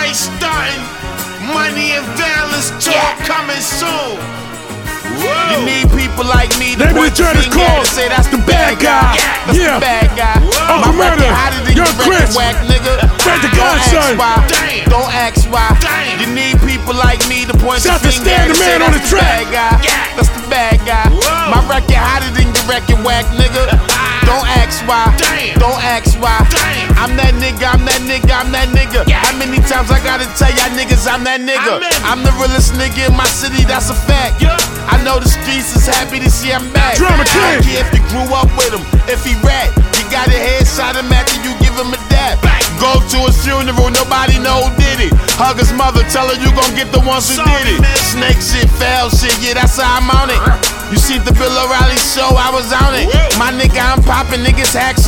ain't starting. Money and violence talk coming soon. Whoa. You need people like me to point the finger and say that's the bad guy. That's the bad guy. Uncle Murder, Young Chris, whack nigga. Frank the Godson. Don't ask why. You need people like me to point the finger and say that's the bad guy. That's the bad guy. My record hotter than your record, whack nigga. Don't ask why. Don't ask why. I'm that nigga. I'm that nigga. I'm that nigga. How many times I gotta tell y'all niggas I'm that nigga? I'm the realest nigga in my city. That's a fact. I know the streets is happy to see I'm back. Drama King. I don't care if you grew up with him. If he rat, you got a headshot him after you give him a dap. Go to his funeral, nobody know who did it. Hug his mother, tell her you gon' get the ones who did it. Snake shit, foul shit, yeah, that's how I'm on it. You see the Bill O'Reilly show, I was on it. My nigga, I'm poppin', niggas hack